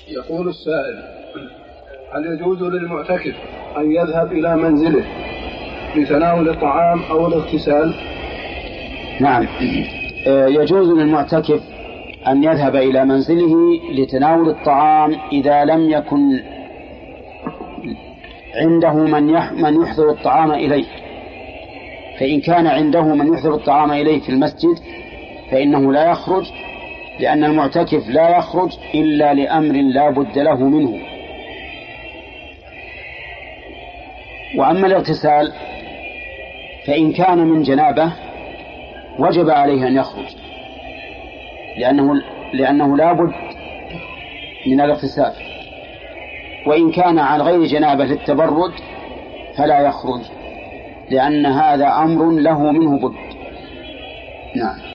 يقول السائل: هل يجوز للمعتكف أن يذهب إلى منزله لتناول الطعام أو الاغتسال؟ نعم، يجوز للمعتكف أن يذهب إلى منزله لتناول الطعام إذا لم يكن عنده من يحضر الطعام إليه. فإن كان عنده من يحضر الطعام إليه في المسجد فإنه لا يخرج، لأن المعتكف لا يخرج إلا لأمر لا بد له منه. وأما الاغتسال فإن كان من جنابه وجب عليه أن يخرج، لأنه لا بد من الاغتسال. وإن كان عن غير جنابه للتبرد فلا يخرج، لأن هذا أمر له منه بد. نعم.